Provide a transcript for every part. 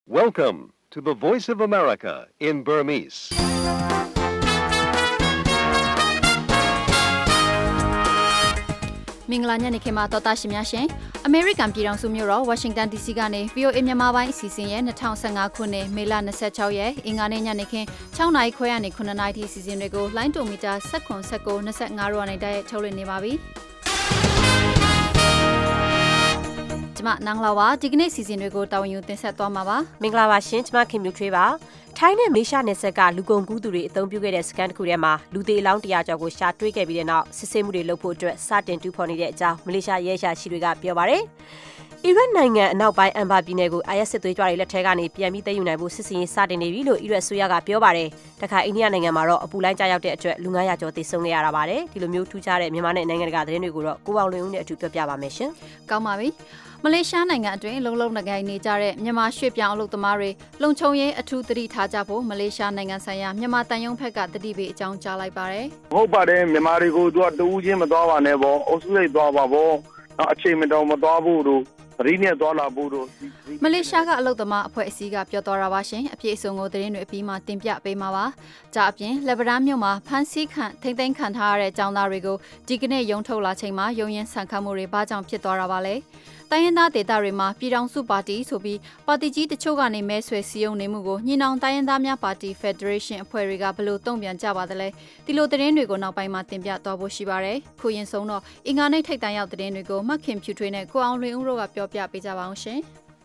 Welcome to the Voice of America in Burmese. ။မင်္ဂလာညနေခင်းမှာတော်တာရှင်များရှင်။ American ပြည်ထောင်စုမြို့တော် Washington DC ကနေ VOA မြန်မာပိုင်းအစီအစဉ်ရဲ့2015ခုနှစ်မေလ26ရက်အင်္ဂါနေ့ညနေခင်း6နာရီခွဲကနေ9နာရီထိအစီအစဉ်တွေကိုလိုင်းတိုမီတာ19 19 25ရိုကနေတိုက်ရိုက်ထုတ်လွှင့်နေပါပြီ။ကျမနန်းလာဝါဒီကနေ့စီစဉ်တွေကိုတာဝန်ယူတင်ဆက်သွားမှာပါမင်္ဂလာပါရှင်ကျမခင်မြူထွေးပါထိုင်းနဲ့မေရှာနယ်ဆက်ကလူကုန်ကူးသူတွေအသုံးပြုခဲ့တဲ့စကန်တစ်ခုထဲမှာလူသေးအလောင်း100ကျော်ကိုရှာတွေ့ခဲ့ပြီးတဲ့နောက်စစ်ဆေးမှုတွေလုပ်ဖို့အတွက်စတင်တူဖော်နေတဲ့အကြောင်းမလေးရှားရဲရှာရှိတွေကပြောပါတယ်အီရတ်နိုင်ငံအနောက်ပိုင်းအန်ဘာပြည်နယ်ကိုISစစ်သွေးကြွတွေလက်ထက်ကနေပြန်ပြီးသိမ်းယူနိုင်ဖို့စစ်စင်ရေးစတင်နေပြီလို့အီရတ်အစိုးရကပြောပါတယ်။တခါအိန္ဒိယနိုင်ငံမှာတော့အပူလိုင်းကြားရောက်တဲ့အတွက်လူ900ကျော်သေဆုံးခဲ့ရတာပါတယ်။ဒီလိုမျိုးထူးခြားတဲ့မြန်မာနဲ့နိုင်ငံတကာသတင်းတွေကိုတော့ကိုအောင်လွင်ဦးနဲ့အတူပြောပြပါမယ်ရှင်။ကောင်းပါပြီ။မလေးရှားနိုင်ငံအတွင်းလုံငိုင်နေကြတဲ့မြန်မာရွှေ့ပြောင်းအလုပ်သမားတွေလုံခြုံရေးအထူးသတိထားကြဖို့မလေးရှားနိုင်ငံဆိုင်ရာမြန်မာတန်ယုံဘက်ကတတိပေးအကြောင်းကြားလိုက်ပါတယ်။ဟုတ်ပါတယ်မြန်မာတွေကိုသူကတူးချင်းမသွားပါနဲ့ပေါ့။အုပ်စုလိုက်သွားပါပေါ့။အချိန်မတော်မသွားဖို့တို့ရီးနဲ့သွားလာဖို့တို့မလေးရှားကအလုပ်သမားအဖွဲ့အစည်းကပြောတော်တာပါရှင်အပြည့်အစုံကိုသတင်းတွေအပြီးမှတင်ပြပေးမှာပါကြာအပြင်လက်ဗရာမြို့မှာဖမ်းဆီးခံထိမ့်သိမ်းခံထားရတဲ့ចောင်းသားတွေကိုဒီကနေ့ရုံထုတ်လာချိန်မှာရုံရင်ဆန်ခတ်မှုတွေဘာကြောင့်ဖြစ်သွားတာပါလဲတိုင်းရင်းသားဒေသတွေမှာပြည်ထောင်စုပါတီဆိုပြီးပါတီကြီးတချို့ကနေမဲဆွယ်စည်းရုံးနေမှုကိုညီနောင်တိုင်းရင်းသားများပါတီ Federation အဖွဲ့တွေကဘယ်လိုတုံ့ပြန်ကြပါသလဲဒီလိုသတင်းတွေကိုနောက်ပိုင်းမှာတင်ပြသွားဖို့ရှိပါတယ်ခုရင်ဆုံးတော့အင်္ဂါနေ့ထိပ်တန်းရောက်သတင်းတွေကိုမခင်ဖြူထွေးနဲ့ကိုအောင်လွင်ဦးတို့ကပြောပြပေးကြပါအောင်ရှင်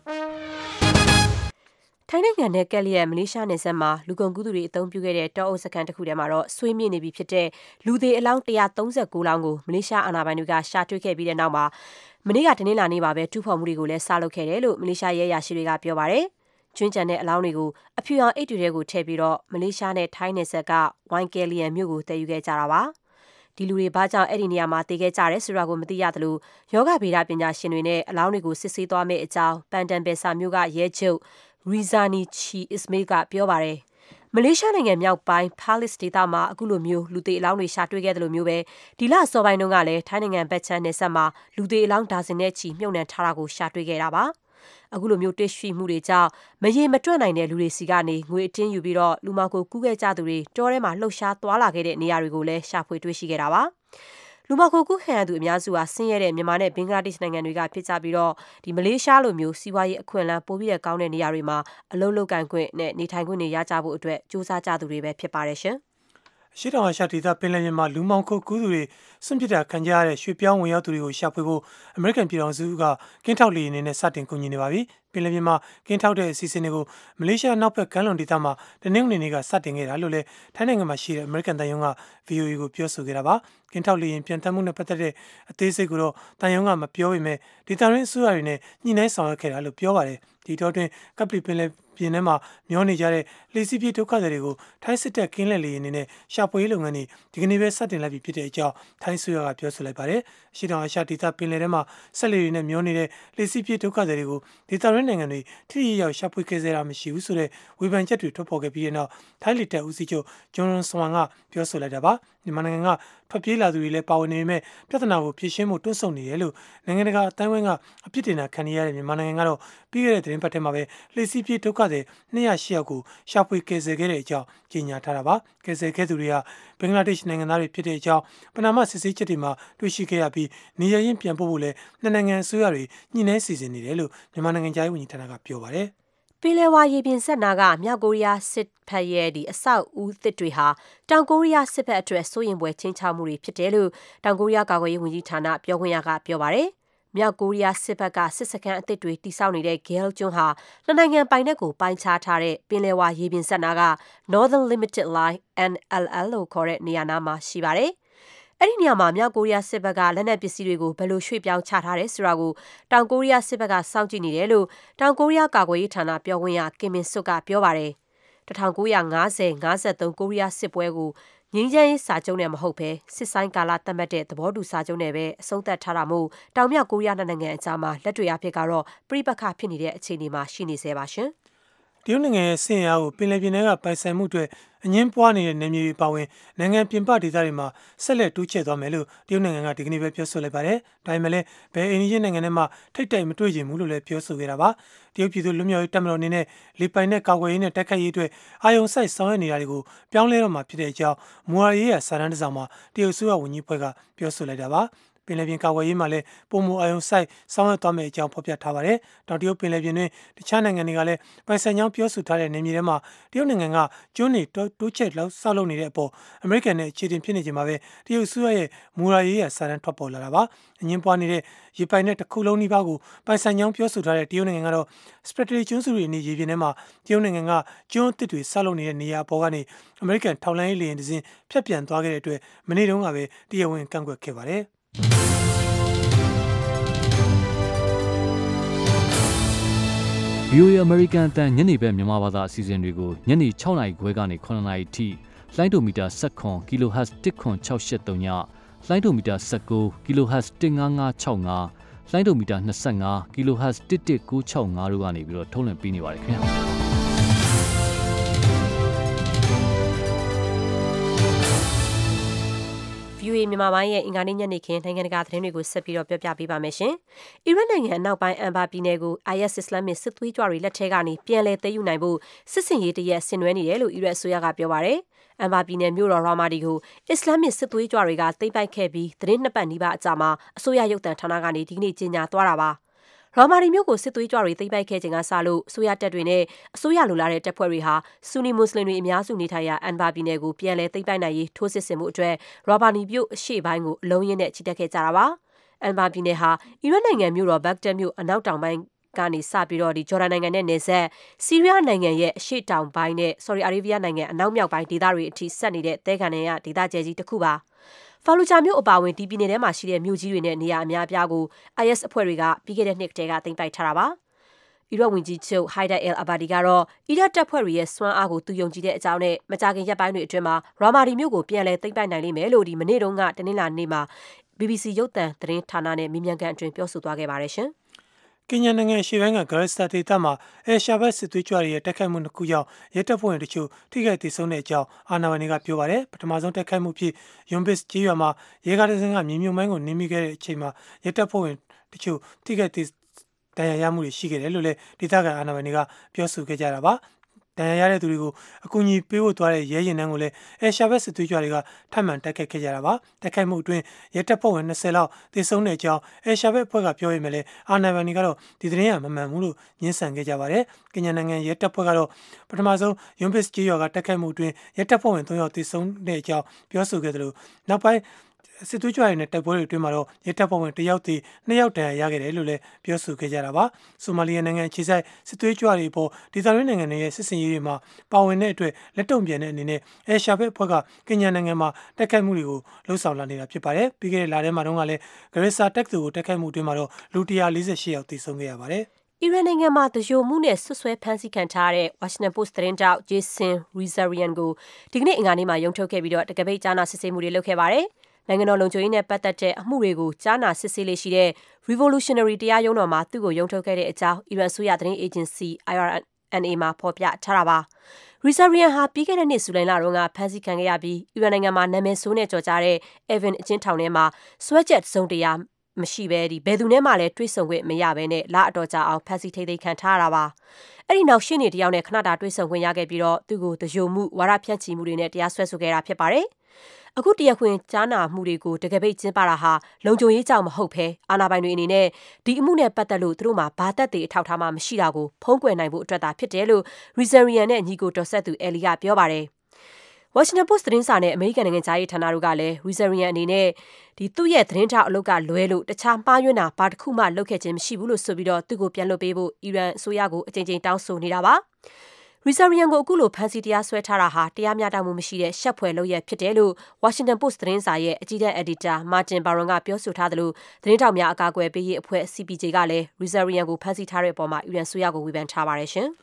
ထိုင်းနိုင်ငံနဲ့ကက်လီယက်မလေးရှားနယ်စပ်မှာလူကုန်ကူးသူတွေအသုံးပြုခဲ့တဲ့တောအုပ်စခန်းတစ်ခုထဲမှာတော့ဆွေးမြေ့နေပြီဖြစ်တဲ့လူသေးအလောင်း139လောင်းကိုမလေးရှားအာဏာပိုင်တွေကရှာတွေ့ခဲ့ပြီးတဲ့နောက်မှာမနေ့ကတနင်္လာနေ့မှာပဲတူးဖော်မှုတွေကိုလည်းစလုပ်ခဲ့တယ်လို့မလေးရှားရဲရရှိတွေကပြောပါတယ်။ကျွန်းကြံတဲ့အလောင်းတွေကိုအဖြူရောင်အိတ်တွေကိုထည့်ပြီးတော့မလေးရှားနဲ့ထိုင်းနယ်စပ်ကဝိုင်ကယ်လီယန်မြို့ကိုတည်ယူခဲ့ကြတာပါ။ဒီလူတွေဘာကြောင့်အဲ့ဒီနေရာမှာတည်ခဲ့ကြတယ်ဆိုတာကိုမသိရသလိုယောဂဗေဒပညာရှင်တွေနဲ့အလောင်းတွေကိုစစ်ဆေးသွားမယ့်အကြောင်းပန်တန်ပယ်ဆာမြို့ကရဲချုပ်ရီဇာနီချီအစ်မေးကပြောပါတယ်မလေးရှားနိုင်ငံမြောက်ပိုင်း Perlis ဒေသမှာအခုလိုမျိုးလူသေးအလောင်းတွေရှာတွေ့ခဲ့တယ်လို့မျိုးပဲဒီလအစောပိုင်းတုန်းကလည်းထိုင်းနိုင်ငံဘက်ချမ်းနယ်စပ်မှာလူသေးအလောင်းဒါဇင်နဲ့ချီမြုပ်နှံထားတာကိုရှာတွေ့ခဲ့တာပါအခုလိုမျိုးတွေ့ရှိမှုတွေကြောင့်မရေမတွက်နိုင်တဲ့လူတွေစီကနေငွေအတင်းယူပြီးတော့လူမောင်ကိုကူးခဲ့ကြသူတွေတောထဲမှာလှုပ်ရှားသွားလာခဲ့တဲ့နေရာတွေကိုလည်းရှာဖွေတွေ့ရှိခဲ့တာပါလူမကိုကူးခံရသူအများစုဟာဆင်းရဲတဲ့မြန်မာနဲ့ဘင်္ဂလားဒေ့ရှ်နိုင်ငံတွေကဖြစ်ကြပြီးတော့ဒီမလေးရှားလိုမျိုးစီးပွားရေးအခွင့်အလမ်းပိုပြီးကောင်းတဲ့နေရာတွေမှာအလုပ်လုပ်ကိုင်ခွင့်နဲ့နေထိုင်ခွင့်တွေရကြဖို့အတွက်စူးစမ်းကြသူတွေပဲဖြစ်ပါတယ်ရှင်။ရှေ့တောင်အာရှဒေသပင်လယ်ပြင်မှာလူမောင်ခိုကူးသူတွေစွန့်ပစ်တာခံကြရတဲ့ရွှေပြောင်းဝင်ရောက်သူတွေကိုရှာဖွေဖို့အမေရိကန်ပြည်ထောင်စုကကင်းထောက်လေယာဉ်တွေနဲ့စတင်ကူညီနေပါပြီ။ပင်လယ်ပြင်မှာကင်းထောက်တဲ့အစီအစဉ်တွေကိုမလေးရှားနောက်ဘက်ကမ်းလွန်ဒေသမှာတနင်္ဂနွေနေ့ကစတင်ခဲ့တာလို့လည်းထိုင်းနိုင်ငံမှာရှိတဲ့အမေရိကန်တန်ယုံက VOA ကိုပြောဆိုခဲ့တာပါ။ကင်းထောက်လေယာဉ်ပြန်တက်မှုနဲ့ပတ်သက်တဲ့အသေးစိတ်ကိုတော့တန်ယုံကမပြောပေမဲ့ဒေသတွင်းအစိုးရတွေနဲ့ညှိနှိုင်းဆောင်ရွက်ခဲ့တာလို့ပြောပါတယ်။ဒီတော့တွင်ကပ်ပလီပင်လယ်ပြင်ထဲမှာမျောနေကြတဲ့လှေစီးပြေးဒုက္ခသည်တွေကိုထိုင်းစစ်တပ်ကင်းလက်လေယာဉ်နဲ့ရှာဖွေရေးလုပ်ငန်းတွေဒီကနေ့ပဲစတင်လိုက်ပြီဖြစ်တဲ့အကြောင်းထိုင်းဆိုရကပြောဆိုလိုက်ပါတယ်။ရှေ့တောင်အာရှဒေသပင်လယ်ထဲမှာဆက်လက်တွေနဲ့မျောနေတဲ့လှေစီးပြေးဒုက္ခသည်တွေကိုဒေသတွင်းနိုင်ငံတွေထိထိရောက်ရှာဖွေခဲ့စေတာမရှိဘူးဆိုတဲ့ဝေဖန်ချက်တွေထွက်ပေါ်ခဲ့ပြီးတဲ့နောက်ထိုင်းလေတပ်ဦးစီးချုပ်ဂျွန်ရွန်ဆွမ်ကပြောဆိုလိုက်တာပါ။မြန်မာနိုင်ငံကထွက်ပြေးလာသူတွေလည်းပါဝင်နေပေမဲ့ပြဿနာကိုဖြေရှင်းဖို့တွန်းဆုံနေတယ်လို့နိုင်ငံတကာအတိုင်းအဝိုင်းကအပြစ်တင်တာခံရတဲ့မြန်မာနိုင်ငံကတော့ပြီးခဲ့တဲ့သတင်းပတ်ထဲမှာပဲလှေစီးပြေးဒုက္ခသည်208ယောက်ကိုရှာဖွေကယ်ဆယ်ခဲ့တဲ့အကြောင်းကြေညာထားတာပါကယ်ဆယ်ခဲ့သူတွေဟာဘင်္ဂလားဒေ့ရှ်နိုင်ငံသားတွေဖြစ်တဲ့အကြောင်းပနာမစစ်ဆေးချက်တွေမှာတွေ့ရှိခဲ့ရပြီးနေရရင်ပြန်ပို့ဖို့လည်းနှစ်နိုင်ငံအစိုးရတွေညှိနှိုင်းစီစဉ်နေတယ်လို့မြန်မာနိုင်ငံသားဝန်ကြီးဌာနကပြောပါတယ်ပင်လယ်ဝါရေပြင်ဆက်နာကမြောက်ကိုရီးယားစစ်ဖက်ရဲ့အဆောက်အဦသစ်တွေဟာတောင်ကိုရီးယားစစ်ဖက်အတွက်စိုးရိမ်ဖွယ်ချင်းချောက်မှုတွေဖြစ်တယ်လို့တောင်ကိုရီးယားကာကွယ်ရေးဝန်ကြီးဌာနပြောခွင့်ရကပြောပါတယ်။မြောက်ကိုရီးယားစစ်ဘက်ကစစ်စခန်းအသစ်တွေတိစောက်နေတဲ့ Gale ကျွန်းဟာနှစ်နိုင်ငံပိုင်နက်ကိုပိုင်းခြားထားတဲ့ပင်လယ်ဝါရေပြင်ဆက်နာက Northern Limited Line NLL လို့ခေါ်တဲ့နေရာနားမှာရှိပါတယ်။အဲ့ဒီနေရာမှာမြောက်ကိုရီးယားစစ်ဘက်ကလက်နက်ပစ္စည်းတွေကိုဘယ်လိုရွှေ့ပြောင်းချထားတယ်ဆိုတာကိုတောင်ကိုရီးယားစစ်ဘက်ကစောင့်ကြည့်နေတယ်လို့တောင်ကိုရီးယားကာကွယ်ရေးဌာနပြောခွင့်ရကင်မင်ဆွတ်ကပြောပါတယ်။1950-53ကိုရီးယားစစ်ပွဲကိုငြိမ်းချမ်းရေးစာချုပ်နဲ့မဟုတ်ဘဲစစ်ဆိုင်ကာလသတ်မှတ်တဲ့သဘောတူစာချုပ်နဲ့ပဲအဆုံးသတ်ထားတာမို့တောင်မြောက်ကိုရီးယားနိုင်ငံအကြားမှာလက်တွေ့အဖြစ်ကတော့ပြိပက္ခဖြစ်နေတဲ့အခြေအနေမှာရှိနေဆဲပါရှင်။တရုတ်နိုင်ငံရဲ့ဆင်အားကိုပင်လယ်ပြင်ထဲကပိုင်ဆိုင်မှုတွေအငင်းပွားနေတဲ့နေမြေတွေပါဝင်နိုင်ငံပြင်ပဒေသတွေမှာဆက်လက်တိုးချဲ့သွားမယ်လို့တရုတ်နိုင်ငံကဒီကနေ့ပဲပြောဆိုလိုက်ပါတယ်။ဒါပေမဲ့လည်းဘယ်အိန္ဒိယနိုင်ငံနဲ့မှထိတ်တိုက်မတွေ့ချင်ဘူးလို့လည်းပြောဆိုခဲ့တာပါ။တရုတ်ပြည်သူလူမျိုးရေးတပ်မတော်အနေနဲ့လေပိုင်နဲ့ကာကွယ်ရေးနဲ့တိုက်ခိုက်ရေးအတွက်အာယုံစိုက်ဆောင်ရွက်နေတာတွေကိုပြောင်းလဲတော့မှာဖြစ်တဲ့အကြောင်းမူဝါဒရေးရာစာတမ်းတစ်စောင်မှာတရုတ်ဆိုရဝန်ကြီးဖွဲ့ကပြောဆိုလိုက်တာပါ။ပင်လယ်ပြင်ကာကွယ်ရေးမှာလည်းပုံမအာယုံစိုက်ဆောင်ရွက်သွားမယ့်အကြောင်းဖော်ပြထားပါတယ်။တောင်တရုတ်ပင်လယ်ပြင်တွင်တခြားနိုင်ငံတွေကလည်းပိုင်ဆိုင်ကြောင်းပြောဆိုထားတဲ့နေမြေထဲမှာတရုတ်နိုင်ငံကကျွန်းတွေတိုးချဲ့လောက်ဆောက်လုပ်နေတဲ့အပေါ်အမေရိကန်နဲ့အခြေတင်ဖြစ်နေချိန်မှာပဲတရုတ်ဆိုရရဲ့မူရာရေးရာစာတမ်းထွက်ပေါ်လာတာပါ။အငင်းပွားနေတဲ့ရေပိုင်နဲ့တစ်ခုလုံးနှိပါးကိုပိုင်ဆိုင်ကြောင်းပြောဆိုထားတဲ့တရုတ်နိုင်ငံကတော့ Spratly ကျွန်းစုတွေအနီးရေပြင်ထဲမှာတရုတ်နိုင်ငံကကျွန်းအသစ်တွေဆောက်လုပ်နေတဲ့နေရာအပေါ်ကနေအမေရိကန်ထောက်လှမ်းရေးလေယာဉ်တစ်စင်းဖြတ်ပြန်သွားခဲ့တဲ့အတွက်မနေ့တုန်းကပဲတရားဝင်ကန့်ကွက်ခဲ့ပါတယ်။ VOA American အတန်ညနေဘက်မြန်မာဘာသာအစီအစဉ်တွေကိုညနေ6နာရီခွဲကနေ9နာရီထိလိုင်းဒိုမီတာ19 kHz 10683ညလိုင်းဒိုမီတာ19 kHz 15565လိုင်းဒိုမီတာ25 kHz 11965တို့ကနေပြီးတော့ထုတ်လွှင့်ပေးနေပါတယ်ခင်ဗျာ VOA မြန်မာပိုင်းရဲ့အင်္ဂါနေ့ညနေခင်းနိုင်ငံတကာသတင်းတွေကိုဆက်ပြီးတော့ပြောပြပေးပါမယ်ရှင်။အီရတ်နိုင်ငံအနောက်ပိုင်းအန်ဘာပြည်နယ်ကို IS အစ္စလာမစ်စစ်သွေးကြွတွေလက်ထက်ကနေပြန်လည်သိမ်းယူနိုင်ဖို့စစ်စင်ရေးတရက်ဆင်နွှဲနေတယ်လို့အီရတ်အစိုးရကပြောပါတယ်။အန်ဘာပြည်နယ်မြို့တော်ရာမာဒီကိုအစ္စလာမစ်စစ်သွေးကြွတွေကသိမ်းပိုက်ခဲ့ပြီးသတင်းနှစ်ပတ်နီးပါးအကြာမှာအစိုးရရုပ်သံဌာနကနေဒီကနေ့ကြေညာသွားတာပါ။ရာမာဒီမြို့ကိုစစ်သွေးကြွတွေသိမ်းပိုက်ခဲ့ချိန်ကစလို့အစိုးရတပ်တွေနဲ့အစိုးရလိုလားတဲ့တပ်ဖွဲ့တွေဟာဆူနီမွတ်စလင်တွေအများစုနေထိုင်ရာအန်ဘာပြည်နယ်ကိုပြန်လည်သိမ်းပိုက်နိုင်ရေးထိုးစစ်ဆင်မှုအတွက်ရာမာဒီမြို့အရှေ့ပိုင်းကိုအလုံးရင်းနဲ့ချီတက်ခဲ့ကြတာပါ။အန်ဘာပြည်နယ်ဟာအီရတ်နိုင်ငံမြို့တော်ဘဂ်ဒက်မြို့အနောက်တောင်ပိုင်းကနေစပြီးတော့ဂျော်ဒန်နိုင်ငံနဲ့နယ်စပ်ဆီးရီးယားနိုင်ငံရဲ့အရှေ့တောင်ပိုင်းနဲ့ဆော်ဒီအာရေးဗီးယားနိုင်ငံအနောက်မြောက်ပိုင်းဒေသတွေအထိဆက်နေတဲ့တဲခံနယ်ရဒေသကျယ်ကြီးတစ်ခုပါဖာလူဂျာမြို့အပါအဝင်ဒီပြည်နယ်ထဲမှာရှိတဲ့မြို့ကြီးတွေနဲ့နေရာအများအပြားကို IS အဖွဲ့တွေကပြီးခဲ့တဲ့နှစ်ကတည်းကသိမ်းပိုက်ထားတာပါ။အီရတ်ဝန်ကြီးချုပ်ဟိုင်ဒါအယ်အာဘာဒီကတော့အီရတ်တပ်ဖွဲ့တွေရဲ့စွမ်းအားကိုသူယုံကြည်တဲ့အကြောင်းနဲ့မကြာခင်ရက်ပိုင်းတွေအတွင်းမှာရာမာဒီမြို့ကိုပြန်လည်သိမ်းပိုက်နိုင်လိမ့်မယ်လို့မနေ့တုန်းကတနင်္လာနေ့မှာ BBC ရုပ်သံသတင်းဌာနနဲ့မေးမြန်းခန်းအတွင်းပြောဆိုသွားခဲ့ပါတယ်ရှင်။ကင်ညာနိုင်ငံရှေ့ပိုင်းကဂရက်စတာဒေသမှာရှာဘတ်စစ်သွေးကြွတွေရဲ့တိုက်ခိုက်မှုတစ်ခုကြောင့်ရဲတပ်ဖွဲ့ဝင်တချို့ထိခိုက်ဒေဆုံးတဲ့အကြောင်းအာဏာပိုင်တွေကပြောပါတယ်ပထမဆုံးတိုက်ခိုက်မှုဖြစ်ယွန်ဘစ်ကျေးရွာမှာရဲကားတစ်စင်းကမြေမြုပ်မိုင်းကိုနင်းမိခဲ့တဲ့အချိန်မှာရဲတပ်ဖွဲ့ဝင်တချို့ထိခိုက်ဒဏ်ရာရမှုတွေရှိခဲ့တယ်လို့လည်းဒေသခံအာဏာပိုင်တွေကပြောဆိုခဲ့ကြတာပါဒဏ်ရာရတဲ့သူတွေကိုအကူအညီပေးဖို့သွားတဲ့ရဲရင်နှန်းကိုလည်းရှာဘတ်စစ်သွေးကြွတွေကထပ်မံတိုက်ခိုက်ခဲ့ကြတာပါတိုက်ခိုက်မှုအတွင်းရဲတပ်ဖွဲ့ဝင်20လောက်သေဆုံးတဲ့အကြောင်းရှာဘတ်အဖွဲ့ကပြောရမယ်လေအာဏာပိုင်တွေကတော့ဒီသတင်းကမမှန်ဘူးလို့ညှင်းဆန်ခဲ့ကြပါတယ်ကင်ညာနိုင်ငံရဲတပ်ဖွဲ့ကတော့ပထမဆုံးယွန်ဘစ်ကျေးရွာကတိုက်ခိုက်မှုအတွင်းရဲတပ်ဖွဲ့ဝင်3ယောက်သေဆုံးတဲ့အကြောင်းပြောဆိုခဲ့တယ်လို့နောက်ပိုင်းစစ်သွေးကြွတွေနဲ့တိုက်ပွဲတွေအတွင်းမှာတော့ရဲတပ်ဖွဲ့ဝင်1ယောက်သေ2ယောက်ဒဏ်ရာရခဲ့တယ်လို့လည်းပြောဆိုခဲ့ကြတာပါဆိုမာလီယာနိုင်ငံခြေဆိုင်စစ်သွေးကြွတွေပေါ်ဒေသတွင်းနိုင်ငံတွေရဲ့စစ်စင်ရေးတွေမှာပါဝင်တဲ့အတွက်လက်တုံ့ပြန်တဲ့အနေနဲ့ရှာဘတ်အဖွဲ့ကကင်ညာနိုင်ငံမှာတိုက်ခိုက်မှုတွေကိုလှုံ့ဆော်လာနေတာဖြစ်ပါတယ်ပြီးခဲ့တဲ့လထဲမှာတော့ကလည်းဂရက်ဆာတက်သူကိုတိုက်ခိုက်မှုအတွင်းမှာတော့လူ148ယောက်သေဆုံးခဲ့ရပါတယ်အီရန်နိုင်ငံမှာတရိုမှုနဲ့ဆွဆွဲဖမ်းဆီးခံထားရတဲ့ Washington Post သတင်းတောက် Jason Rezaian ကိုဒီကနေ့အင်္ဂါနေ့မှာရုံးထုတ်ခဲ့ပြီးတော့တကပိတ်ကြားနာစစ်ဆေးမှုတွေလုပ်ခဲ့ပါတယ်။နိုင်ငံတော်လုံခြုံရေးနဲ့ပတ်သက်တဲ့အမှုတွေကိုကြားနာစစ်ဆေးလေးရှိတဲ့ Revolutionary တရားရုံးတော်မှာသူ့ကိုရုံးထုတ်ခဲ့တဲ့အကြောင်းအီရန်အစိုးရသတင်းအေဂျင်စီ IRNA မှာဖော်ပြထားတာပါ။ Rezaian ဟာပြီးခဲ့တဲ့နှစ်ဇူလိုင်လတုန်းကဖမ်းဆီးခံခဲ့ရပြီးအီရန်နိုင်ငံမှာနာမည်ဆိုးနဲ့ကြော်ကြားတဲ့ Evin အကျဉ်းထောင်ထဲမှာစွဲချက်စုံတရားမရှိဘဲဘယ်သူနဲ့မှလည်းတွေ့ဆုံခွင့်မရဘဲနဲ့လအတော်ကြာအောင်ဖမ်းဆီးထိန်းသိမ်းခံထားရတာပါအဲ့ဒီနောက်ရှင်းနေတယောက်နဲ့ခဏတာတွေ့ဆုံခွင့်ရခဲ့ပြီးတော့သူ့ကိုတယုံမှုဝါဒဖြန့်ချီမှုတွေနဲ့တရားစွဲဆိုခဲ့တာဖြစ်ပါတယ်အခုတရားခွင်ကြားနာမှုတွေကိုတကယ်ပိတ်ကျင်းပတာဟာလုံခြုံရေးကြောင့်မဟုတ်ဘဲအာဏာပိုင်တွေအနေနဲ့ဒီအမှုနဲ့ပတ်သက်လို့သူတို့မှာဘာသက်သေအထောက်ထားမှမရှိတာကိုဖုံးကွယ်နိုင်ဖို့အတွက်သာဖြစ်တယ်လို့ Rezaian နဲ့ညီကိုတော်ဆက်သူအယ်လီကပြောပါတယ်Washington Post သတင်းစာနဲ့အမေရိကန်နိုင်ငံသားရေးဌာနတို့ကလည်း Rezaian အနေနဲ့သူ့ရဲ့သတင်းထောက်အလုပ်ကလွဲလို့တခြားမှားယွင်းတာဘာတစ်ခုမှလုပ်ခဲ့ခြင်းမရှိဘူးလို့ဆိုပြီးတော့သူ့ကိုပြန်လွှတ်ပေးဖို့အီရန်အစိုးရကိုအကြိမ်ကြိမ်တောင်းဆိုနေတာပါ။ Rezaian ကိုအခုလိုဖမ်းဆီးတရားစွဲထားတာဟာတရားမျှတမှုမရှိတဲ့ရှက်ဖွယ်လုပ်ရဖြစ်တယ်လို့ Washington Post သတင်းစာရဲ့အကြီးတန်း editor Martin Baron ကပြောဆိုထားတယ်လို့သတင်းထောက်များအကာအကွယ်ပေးရေးအဖွဲ့ CPJ ကလည်း Rezaian ကိုဖမ်းဆီးထားတဲ့အပေါ်မှာအီရန်အစိုးရကိုဝေဖန်ထားပါတယ်ရှင်။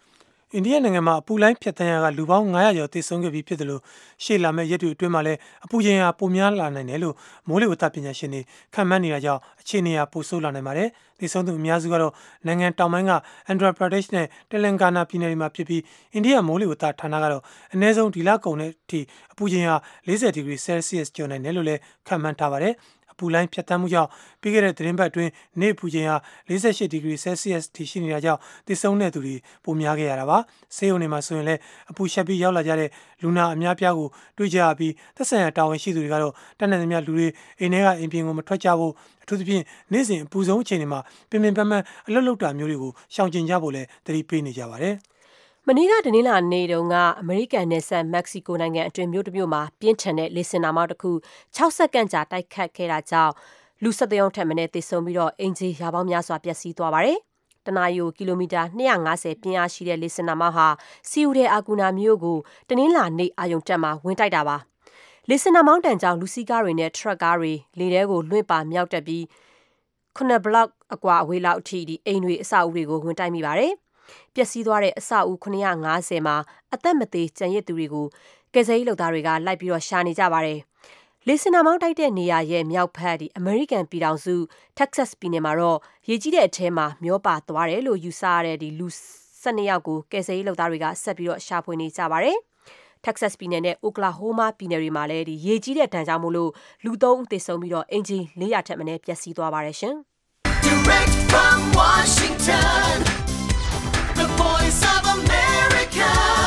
အိန္ဒိယနိုင်ငံမှာအပူလိုင်းဖြတ်တန်းရာကလူပေါင်း900ကျော်သေဆုံးခဲ့ပြီးဖြစ်တယ်လို့ရှေ့လာမဲ့ရက်တွေအတွင်းမှာလည်းအပူချိန်ဟာပိုများလာနိုင်တယ်လို့မိုးလေဝသပညာရှင်တွေခန့်မှန်းနေတာကြောင့်အခြေအနေဟာပိုဆိုးလာနိုင်ပါတယ်။သေဆုံးသူအများစုကတော့နိုင်ငံတောင်ပိုင်းက Andhra Pradesh နဲ့ Telangana ပြည်နယ်တွေမှာဖြစ်ပြီးအိန္ဒိယမိုးလေဝသဌာနကတော့အနည်းဆုံးဒီလကုန်တဲ့အထိအပူချိန်ဟာ40 ဒီဂရီ Celsius ကျော်နိုင်တယ်လို့လည်းခန့်မှန်းထားပါတယ်။အပူလိုင်းဖြတ်တန်းမှုကြောင့်ပြီးခဲ့တဲ့သတင်းပတ်အတွင်းနေ့အပူချိန်ဟာ48 ဒီဂရီ Celsius ထိရှိနေတာကြောင့်သေဆုံးတဲ့သူတွေပိုများခဲ့ရတာပါ။ဆေးရုံတွေမှာဆိုရင်လည်းအပူရှက်ပြီးရောက်လာကြတဲ့လူနာအများပြားကိုတွေ့ကြရပြီးသက်ဆိုင်ရာတာဝန်ရှိသူတွေကတော့တတ်နိုင်သမျှလူတွေအိမ်ထဲကအိမ်ပြင်ကိုမထွက်ကြဖို့အထူးသဖြင့်နေ့စဉ်အပူဆုံးအချိန်တွေမှာပင်ပန်းအလွတ်တာမျိုးတွေကိုရှောင်ကျဉ်ကြဖို့လည်းသတိပေးနေကြပါတယ်။မနေ့ကတနင်္လာနေ့တုန်းကအမေရိကန်နယ်စပ်မက္ကဆီကိုနိုင်ငံအတွင်းမြို့တစ်မြို့မှာပြင်းထန်တဲ့လေဆင်နှာမောင်းတစ်ခု6စက္ကန့်ကြာတိုက်ခတ်ခဲ့တာကြောင့်လူ17ယောက်ထက်မနည်းသေဆုံးပြီးတော့အင်ဂျီရာပေါင်းများစွာပျက်စီးသွားပါတယ်။တနအီကီလိုမီတာ250ပြင်းအားရှိတဲ့လေဆင်နှာမောင်းဟာစီယူတဲ့အာကူနာမြို့ကိုတနင်္လာနေ့အာရုံတက်မှာဝင်တိုက်တာပါ။လေဆင်နှာမောင်းတန်ကြောင့်လူစီးကားတွေနဲ့ထရက်ကားတွေလေထဲကိုလွင့်ပါမြောက်တက်ပြီး9ဘလောက်အကွာအဝေးလောက်အထိအိမ်တွေအဆောက်အဦတွေကိုဝင်တိုက်မိပါတယ်။ပျက်စီးသွားတဲ့အဆောက်အဦ950မှာအသက်မသေးကျန်ရစ်သူတွေကိုကယ်ဆယ်ရေးလုပ်သားတွေကလိုက်ပြီးတော့ရှာနေကြပါတယ်။လေဆင်နှာမောင်းတိုက်တဲ့နေရာရဲ့မြောက်ဖက်အမေရိကန်ပြည်ထောင်စုတက်ဆက်စ်ပြည်နယ်မှာတော့ရေကြီးတဲ့အထဲမှာမျောပါသွားတယ်လို့ယူဆရတဲ့လူ12ယောက်ကိုကယ်ဆယ်ရေးလုပ်သားတွေကဆက်ပြီးတော့ရှာဖွေနေကြပါတယ်။ Texas ပြည်နယ်နဲ့ Oklahoma ပြည်နယ်တွေမှာလည်းရေကြီးတဲ့ဒဏ်ကြောင့်မို့လို့လူ3ဦးသေဆုံးပြီးတော့အင်ဂျီ400ထက်မနည်းပျက်စီးသွားပါတယ်ရှင်။ Direct from Washington The Voice of America,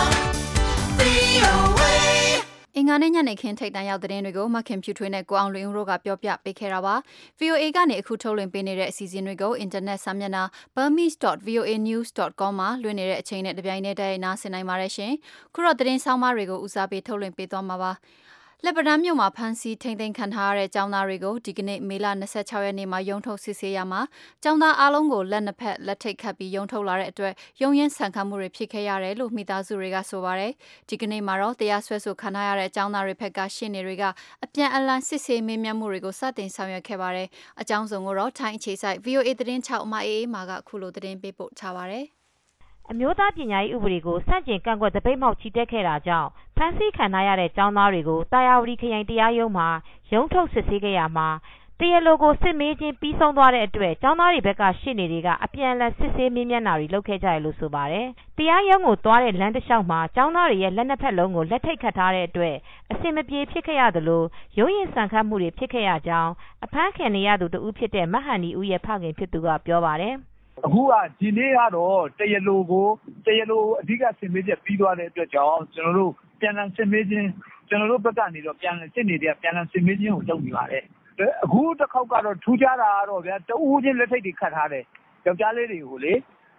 VOA အင်္ဂါနေ့ညနေခင်းထိပ်တန်းရောက်တဲ့သတင်းတွေကိုမခင်ဖြူထွေးနဲ့ကိုအောင်လွင်ဦးတို့ကပြောပြပေးခဲ့တာပါ။ VOA ကနေအခုထုတ်လွှင့်ပေးနေတဲ့အစီအစဉ်တွေကိုအင်တာနက်စာမျက်နှာ burmese.voanews.com မှာလွှင့်နေတဲ့အချိန်နဲ့တပြိုင်နက်တည်းနားဆင်နိုင်ပါတယ်ရှင်။ခုတော့သတင်းဆောင်မတွေကိုဦးစားပေးထုတ်လွှင့်ပေးသွားမှာပါ။လက်ပတန်းမြို့မှာဖမ်းဆီးထိန်းသိမ်းခံထားရတဲ့ကျောင်းသားတွေကိုဒီကနေ့မေလ26ရက်နေ့မှာရုံထုတ်စစ်ဆေးရမှာကျောင်းသားအားလုံးကိုလက်နှစ်ဖက်လက်ထိတ်ခတ်ပြီးရုံထုတ်လာတဲ့အတွက်ရုံရင်းဆန်ခတ်မှုတွေဖြစ်ခဲ့ရတယ်လို့မိသားစုတွေကဆိုပါတယ်။ဒီကနေ့မှာတော့တရားစွဲဆိုခံထားရတဲ့ကျောင်းသားတွေဘက်ကရှင်းနေတွေကအပြန်အလှန်စစ်ဆေးမေးမြန်းမှုတွေကိုစတင်ဆောင်ရွက်ခဲ့ပါတယ်။အကြောင်းစုံကိုတော့ထိုင်းအခြေစိုက် VOA သတင်း6အမအေးမာကခုလိုသတင်းပေးပို့ထားပါတယ်။အမျိုးသားပညာရေးဥပဒေကိုစန့်ကျင်ကန့်ကွက်သပိတ်မှောက်ချီတက်ခဲ့တာကြောင့်ဖမ်းဆီးခံထားရတဲ့ကျောင်းသားတွေကိုတာယာဝတီခရိုင်တရားရုံးမှာရုံးထုတ်စစ်ဆေးခဲ့ရမှာတရားလိုကိုစစ်မေးခြင်းပြီးဆုံးသွားတဲ့အတွက်ကျောင်းသားတွေဘက်ကရှေ့နေတွေကအပြန်အလှန်စစ်ဆေးမေးမြန်းတာတွေလုပ်ခဲ့ကြရလို့ဆိုပါတယ်။တရားရုံးကိုသွားတဲ့လမ်းတစ်လျှောက်မှာကျောင်းသားတွေရဲ့လက်နှစ်ဖက်လုံးကိုလက်ထိတ်ခတ်ထားတဲ့အတွက်အဆင်မပြေဖြစ်ခဲ့ရသလိုရုံးရင်ဆန်ခတ်မှုတွေဖြစ်ခဲ့ရကြောင်းအဖမ်းခံနေရသူတဦးဖြစ်တဲ့မဟန်နီဦးရဲ့ဖခင်ဖြစ်သူကပြောပါတယ်။အခုကဒီနေ့ကတော့တရားလိုအဓိကဆင်မေးချက်ပြီးသွားတဲ့အတွက်ကြောင့်ကျွန်တော်တို့ပြန်လည်ဆင်မေးခြင်းကျွန်တော်တို့ဘက်ကနေတော့ပြန်လည်စစ်နေတဲ့ပြန်လည်ဆင်မေးခြင်းကိုလုပ်နေပါတယ်အခုတစ်ခေါက်ကတော့ထူးခြားတာကတော့ဗျာတဦးချင်းလက်ထိတ်တွေခတ်ထားတယ်ယောက်ျားလေးတွေကိုလေ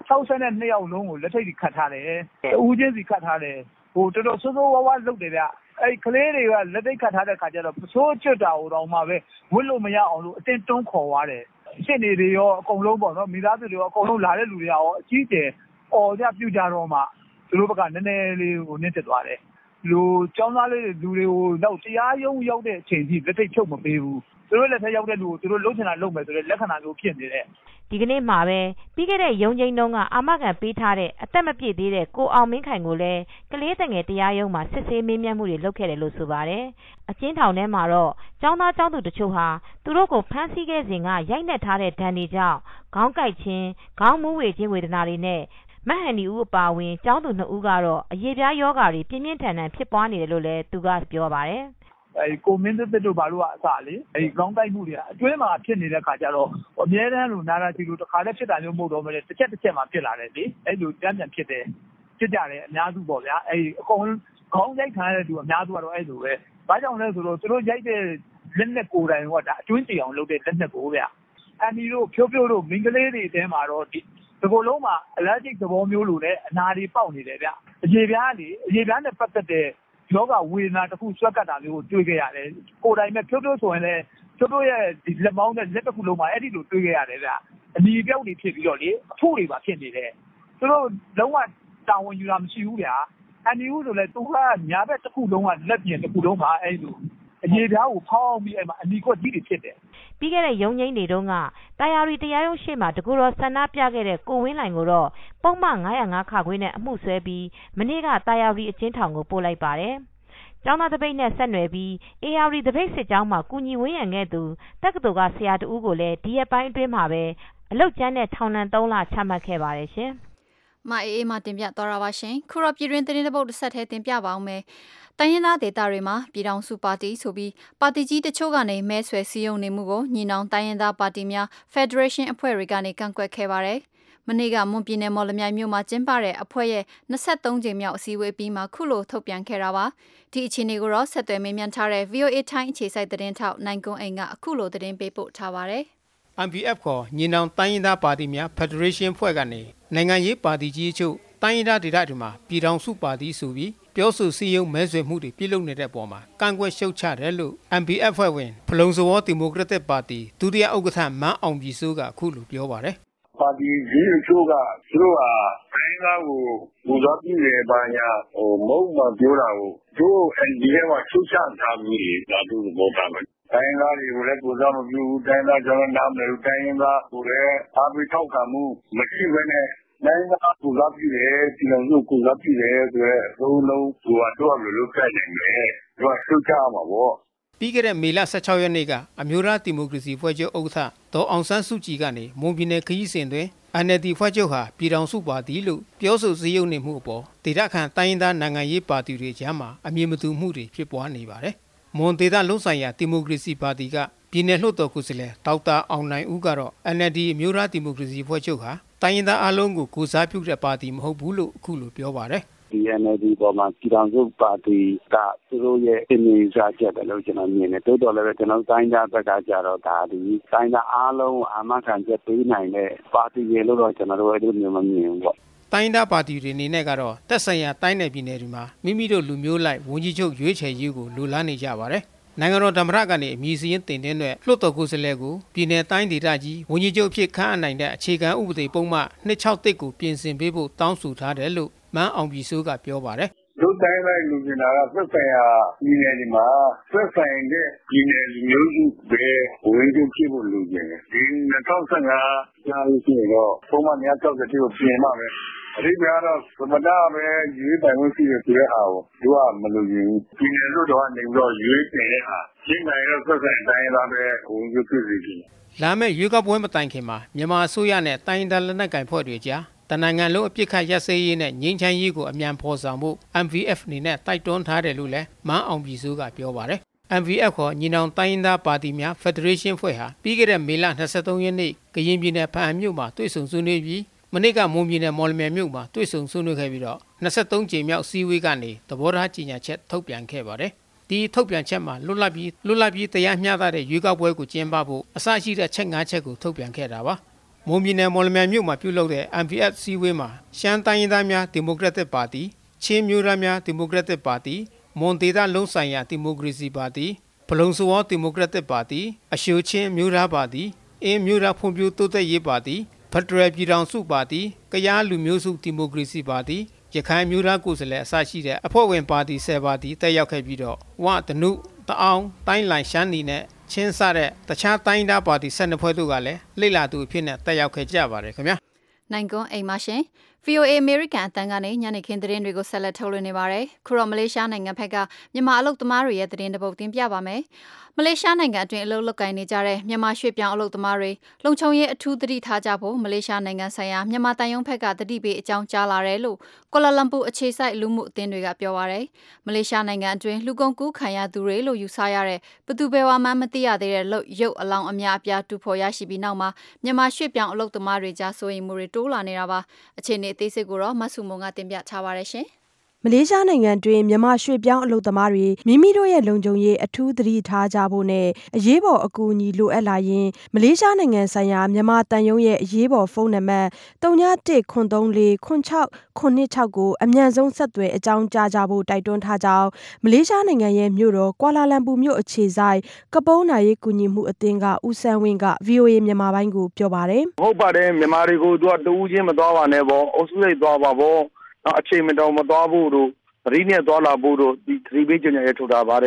62ယောက်လုံးကိုလက်ထိတ်တွေခတ်ထားတယ်တဦးချင်းစီခတ်ထားတယ်ဟိုတော်တော်ဆိုးဆိုးဝါးဝါလုပ်တယ်ဗျအဲ့ကလေးတွေကလက်ထိတ်ခတ်ထားတဲ့ခါကျတော့ပစိုးကျွတ်တာဟိုတော့မှပဲဝတ်လို့မရအောင်လို့အတင်းတွန်းခေါ်သွားတယ်ရှင်းနေတွေရောအကုန်လုံးပေါ့နော်မိသားစုတွေရောအကုန်လုံးလာတဲ့လူတွေရောအကြီးကျယ်အော်ကြပြူကြတော့မှသူတို့ဘက်ကနည်းနည်းလေးကိုနစ်တက်သွားတယ်လူចောင်းသားလေးလူတွေကိုတော့တရားရုံးရောက်တဲ့အချိန်ကြီးလက်ထိတ်ချုပ်မပေးဘူးသူတို့လက်ထက်ရောက်တဲ့လူကိုသူတို့လှုပ်ချင်တာလှုပ်မယ်ဆိုတဲ့လက္ခဏာမျိုးဖြစ်နေတဲ့ဒီကနေ့မှာပဲပြီးခဲ့တဲ့ရုံးချိန်တုန်းကအာမခံပေးထားတဲ့အသက်မပြည့်သေးတဲ့ကိုအောင်မင်းခိုင်ကိုလည်းကလေးတငယ်တရားရုံးမှာစစ်ဆေးမေးမြန်းမှုတွေလုပ်ခဲ့တယ်လို့ဆိုပါတယ်။အကျဉ်းထောင်ထဲမှာတော့ကျောင်းသားကျောင်းသူတချို့ဟာသူတို့ကိုဖမ်းဆီးခဲ့စဉ်ကရိုက်နှက်ထားတဲ့ဒဏ်တွေကြောင့်ခေါင်းကိုက်ခြင်းခေါင်းမူးဝေခြင်းဝေဒနာတွေနဲ့မဟန်နီဦးအပါအဝင်ကျောင်းသူ2ဦးကတော့အရေပြားယောဂါတွေပြင်းပြင်းထန်ထန်ဖြစ်ပွားနေတယ်လို့လည်းသူကပြောပါတယ်။ကိုမင်းသက်တို့ဘာလို့အစလေကောင်းတိုက်မှုတွေအတွင်းမှာဖြစ်နေတဲ့ခါကျတော့အများတန်းလိုနာရာချီလိုတစ်ခါတည်းဖြစ်တာမျိုးမဟုတ်တော့မလဲတစ်ချက်မှဖြစ်လာတယ်လေအဲ့လိုတန်းပြန်ဖြစ်ကြတယ်အများစုပေါ့ဗျာအကုန်ခေါင်းရိုက်ခံရတဲ့သူအများစုကတော့အဲ့လိုပဲဘာကြောင့်လဲဆိုတော့သူတို့ရိုက်တဲ့လက်နဲ့ကိုယ်တိုင်ကဒါအတွင်းကျအောင်လုပ်တဲ့လက်နဲ့ကိုဗျာအန်ဒီတို့ဖြိုးတို့မင်းကလေးတွေတဲမှာတော့ဒီကိုယ်လုံးမှာအလร์ဂျစ်သဘောမျိုးလိုနဲ့အနာတွေပေါက်နေတယ်ဗျအရေပြားနဲ့ပတ်သက်တဲ့ယောဂဝေဒနာတစ်ခုဆွဲကတ်တာမျိုးကိုတွေ့ခဲ့ရတယ်ကိုယ်တိုင်မဲ့ဖြိုးဆိုရင်လည်းဖြိုးရဲ့ဒီလက်မောင်းနဲ့လက်တစ်ခုလုံးမှာအဲ့ဒီလိုတွေ့ခဲ့ရတယ်ဗျအနီပြောက်တွေဖြစ်ပြီးတော့လေအဖို့တွေပါဖြစ်နေတယ်သူတို့လုံးဝတာဝန်ယူတာမရှိဘူးဗျာအန်ဒီဦးဆိုလည်းသူကညာဘက်တစ်ခုလုံးကလက်ပြင်တစ်ခုလုံးမှာအဲ့လိုရေပြားကိုဖောင်းပြီးအဲ့မှာအနီကွက်ကြီးတွေဖြစ်တယ်ပြီးခဲ့တဲ့ရုံးငိမ့်တွေတုန်းကတာယာရီတရားရုံးရှေ့မှာတကူတော်ဆန္ဒပြခဲ့တဲ့ကိုဝင်းလိုင်ကိုတော့ပုံမှန်905ခါခွေးနဲ့အမှုဆွဲပြီးမနေ့ကတာယာရီအချင်းထောင်ကိုပို့လိုက်ပါတယ်ကျောင်းသားတပိတ်နဲ့ဆက်နွယ်ပြီး AR တပိတ်စစ်ကြောင်းမှာကုညီဝန်းရံခဲ့သူတက္ကသိုလ်ကဆရာတဦးကိုလည်းဒီရက်ပိုင်းအတွင်းမှာပဲအလုတ်ကျန်းတဲ့ထောင်ဒဏ်3လချမှတ်ခဲ့ပါတယ်ရှင်မအေးမတင်ပြသွားတာပါရှင်ခုတော့ပြည်တွင်းသတင်းတစ်ပုဒ်တစ်ဆက်တည်းတင်ပြပါအောင်မယ်တိုင်းရင်းသားဒေသတွေမှာပြည်ထောင်စုပါတီဆိုပြီးပါတီကြီးတချို့ကနေမဲဆွယ်စည်းရုံးနေမှုကိုညီနောင်တိုင်းရင်းသားပါတီများ Federation အဖွဲ့တွေကနေကန့်ကွက်ခဲ့ပါတယ်မနေ့ကမွန်ပြည်နယ်မော်လမြိုင်မြို့မှာကျင်းပတဲ့အဖွဲ့ရဲ့23ကြိမ်မြောက်အစည်းအဝေးပြီးမှခုလိုထုတ်ပြန်ခဲ့တာပါဒီအခြေအနေကိုတော့ဆက်သွယ်မေးမြန်းထားတဲ့ VOA ထိုင်းအခြေစိုက်သတင်းထောက်နိုင်ကွန်းအိမ်ကအခုလိုသတင်းပေးပို့ထားပါတယ် MPF ခေါ်ညီနောင်တိုင်းရင်းသားပါတီများ Federation ဖွဲ့ကနေနိုင်ငံရေးပါတီကြီးအချို့တိုင်းရင်းသားဒေသတွေမှာပြည်ထောင်စုပါတီဆိုပြီးပြောဆိုစည်းရုံးမဲဆွယ်မှုတွေပြုလုပ်နေတဲ့ပုံမှာကန့်ကွက်ရှုတ်ချတယ်လို့ MPF ဖွဲ့ဝင်ဖလုံစဝေါ်ဒီမိုကရက်တစ်ပါတီဒုတိယဥက္ကဋ္ဌမန်းအောင်ပြည်စိုးကအခုလိုပြောပါတယ်ပါတီကြီးအချို့ကသူတို့ဟာတိုင်းသားကိုပူဇော်ပြုတယ်ပါညာမုံမပြောတာကိုတို့ NDF ကချုပ်ချထားပြီးဒါတို့ဘောတာမယ်တိုင်းသားတွေကိုလည်းပူဇော်မပြုဘူးတိုင်းသားကျွန်တော်နားမလဲဘူးတိုင်းသားကိုလည်းအားပေးထောက်ခံမှုမရှိဘဲနဲ့တိုင်းသားပူဇော်ပြုတယ်ပြည်တော်စုပူဇော်ပြုတယ်ဆိုရဲသုံးလုံးတို့လိုလုပ်ခဲ့နိုင်တယ်တို့ချုပ်ချမှာပေါ့ပြီးခဲ့တဲ့မေလ16ရက်နေ့ကအမျိုးသားဒီမိုကရေစီဖွဲ့ချုပ်ဥက္ကဋ္ဌဒေါ်အောင်ဆန်းစုကြည်ကနေမွန်ပြည်နယ်ခရီးစဉ်တွင် NLD ဖွဲ့ချုပ်ဟာပြည်ထောင်စုပါတီလို့ပြောဆိုစည်းရုံးနေမှုအပေါ်ဒေသခံတိုင်းရင်းသားနိုင်ငံရေးပါတီတွေကြားမှာအမြင်မတူမှုတွေဖြစ်ပွားနေပါတယ်။မွန်ဒေသလုံးဆိုင်ရာဒီမိုကရေစီပါတီကပြည်내လွှတ်တော်ကိုယ်စားလှယ်ဒေါက်တာအောင်နိုင်ဦးကတော့ NLD အမျိုးသားဒီမိုကရေစီဖွဲ့ချုပ်ဟာတိုင်းရင်းသားအလုံးကိုကိုစားပြုတဲ့ပါတီမဟုတ်ဘူးလို့အခုလိုပြောပါတယ် NLD ပေါ်မှာပြည်ထောင်စုပါတီကသူတို့ရဲ့အမြင်စားချက်ပဲလို့ကျွန်တော်မြင်တယ်တိုးတော်လည်းပဲကျွန်တော်တိုင်းသားဘက်ကကြတော့ဒါဒီတိုင်းသားအားလုံးအာမခံချက်ပေးနိုင်တဲ့ပါတီရေလို့တော့ကျွန်တော်တို့အဲ့လိုမျိုးမမြင်ဘူးပေါ့တိုင်းသားပါတီတွေအနေနဲ့ကတော့တက်ဆိုင်ရာတိုင်းနယ်ပြည်နယ်တွေမှာမိမိတို့လူမျိုးလိုက်ဝန်ကြီးချုပ်ရွေးချယ်ရေးကိုလိုလားနေကြပါတယ်နိုင်ငံတော်ဓမ္မရကနေအမည်စရင်းတင်တဲ့လွှတ်တော်ကိုယ်စားလှယ်ကိုပြည်내တိုင်းဒေသကြီးဝန်ကြီးချုပ်ဖြစ်ခန့်အပ်နိုင်တဲ့အခြေခံဥပဒေပုံမှန်261ကိုပြင်ဆင်ပေးဖို့တောင်းဆိုထားတယ်လို့မန်းအောင်ပြည်စိုးကပြောပါတယ်တို့တိုင်းလိုက်လူကျင်တာကသက်ဆိုင်ရာပြည်နယ်ဒီမှာသက်ဆိုင်တဲ့ပြည်နယ်လူမျိုးစုပဲဝင်ကြည့်ဖြစ်ဖို့လူကျင်တယ်ဒီ2015ကြာလို့ရှိရင်တော့ပုံမှန်261ကိုပြင်ပါမယ်အဓိပ္ပာယ်ကတော့သမ္မတပဲရွေးပိုင်ခွင့်ရှိတယ်ဆိုတဲ့ဟာကိုသူကမလို့ရင်ပြည်နယ်လို့တော့နေပြီးတော့ရွေးတင်တဲ့ဟာရှင်းနိုင်တော့သက်ဆိုင်တိုင်းသားပဲဝင်ကြည့်ဖြစ်စီတယ်လာမယ့်ရွေးကောက်ပွဲမတိုင်ခင်မှာမြန်မာအစိုးရနဲ့တိုင်းဒေသလက်နက်ကိုင်ဖွဲ့တွေကြားတနိုင်ငံလုံးအပြစ်ခတ်ရပ်စဲရေးနဲ့ငြိမ်းချမ်းရေးကိုအမြန်ဖော်ဆောင်ဖို့ MVF အနေနဲ့တိုက်တွန်းထားတယ်လို့လည်းမန်းအောင်ပြည်စိုးကပြောပါတယ်။ MVF ခေါ်ညီနောင်တိုင်းရင်းသားပါတီများ Federation ဖွဲ့ဟာပြီးခဲ့တဲ့မေလ23ရက်နေ့ကရင်ပြည်နယ်ဖားမြို့မှာတွေ့ဆုံဆွေးနွေးပြီးမနေ့ကမွန်ပြည်နယ်မော်လမြိုင်မြို့မှာတွေ့ဆုံဆွေးနွေးခဲ့ပြီးတော့23ကြိမ်မြောက်စီးဝေးကနေသဘောထားကြေညာချက်ထုတ်ပြန်ခဲ့ပါတယ်။ဒီထုတ်ပြန်ချက်မှာလွတ်လပ်ပြီးတရားမျှတတဲ့ရွေးကောက်ပွဲကိုကျင်းပဖို့အစရှိတဲ့ချက်5ချက်ကိုထုတ်ပြန်ခဲ့တာပါ။မွန်ပြည်နယ်မော်လမြိုင်မြို့မှာပြုလုပ်တဲ့ MVF စီးဝေးမှာရှမ်းတိုင်းရင်းသားများဒီမိုကရက်တစ်ပါတီချင်းမျိုးသားများဒီမိုကရက်တစ်ပါတီမွန်ဒေသလုံးဆိုင်ရာဒီမိုကရေစီပါတီဖလုံစဝေါ်ဒီမိုကရက်တစ်ပါတီအရှိုချင်းမျိုးသားပါတီအင်းမျိုးသားဖွံ့ဖြိုးတိုးတက်ရေးပါတီဖက်ဒရယ်ပြည်ထောင်စုပါတီကယားလူမျိုးစုဒီမိုကရေစီပါတီရခိုင်မျိုးသားကိုယ်စားလှယ်အစရှိတဲ့အဖွဲ့ဝင်ပါတီ10ပါတီတက်ရောက်ခဲ့ပြီးတော့ဝတနုတအောင်တိုင်းလိုင်ရှမ်းနီနဲ့ချင်းစတဲ့တခြားတိုင်းသားပါတီ12ဖွဲ့တို့ကလည်းလိလာသူအဖြစ်နဲ့တက်ရောက်ခဲ့ကြပါတယ်ခင်ဗျာနိုင်ကွန်းအိမ်မရှင် VOA American အတန်းကနေညနေခင်းသတင်းတွေကိုဆက်လက်ထုတ်လွှင့်နေပါတယ်ခုတော့မလေးရှားနိုင်ငံဘက်ကမြန်မာအလုပ်သမားတွေရဲ့သတင်းတစ်ပုဒ်တင်ပြပါမယ်မလေးရှားနိုင်ငံအတွင်းအလုပ်လုပ်ကိုင်နေကြတဲ့မြန်မာရွှေ့ပြောင်းအလုပ်သမားတွေလုံခြုံရေးအထူးသတိထားကြဖို့မလေးရှားနိုင်ငံဆိုင်ရာမြန်မာတန်ယုံဘက်ကသတိပေးအကြောင်းကြားလာတယ်လို့ကွာလာလမ်ပူအခြေစိုက်လူမှုအသင်းတွေကပြောပါရယ်မလေးရှားနိုင်ငံအတွင်းလူကုန်ကူးခံရသူတွေလို့ယူဆရတဲ့ဘသူဘယ်ဝါမှမသိရသေးတဲ့ရုပ်အလောင်းအများအပြားတူဖော်ရရှိပြီးနောက်မှာမြန်မာရွှေ့ပြောင်းအလုပ်သမားတွေကြားစိုးရိမ်မှုတွေတိုးလာနေတာပါအခြေအနေအသေးစိတ်ကိုတော့မဆုမုံကတင်ပြထားပါရရှင်မလေးရှားနိုင်ငံတွင်မြန်မာရွှေ့ပြောင်းအလုပ်သမားတွေမိမိတို့ရဲ့လုံခြုံရေးအထူးသတိထားကြဖို့နဲ့အရေးပေါ်အကူအညီလိုအပ်လာရင်မလေးရှားနိုင်ငံဆိုင်ရာမြန်မာတန်ယုံရဲ့အရေးပေါ်ဖုန်းနံပါတ်31934696ကိုအမြန်ဆုံးဆက်သွယ်အကြောင်းကြားကြဖို့တိုက်တွန်းထားကြောင်းမလေးရှားနိုင်ငံရဲ့မြို့တော်ကွာလာလမ်ပူမြို့အခြေစိုက်ကပုန်းနာရေးကူညီမှုအသင်းကဦးဆန်းဝင်းက VOA မြန်မာပိုင်းကိုပြောပါတယ်ဟုတ်ပါတယ်မြန်မာတွေကိုသူကတူးချင်းမသွားပါနဲ့ပေါ့အုပ်စုလိုက်သွားပါပေါ့အချိန်မတော်မသွားဖို့တို့သတိနဲ့သွားလာဖို့တို့ဒီသတိပေးကြေညာရေးထုတ်တာပါတယ်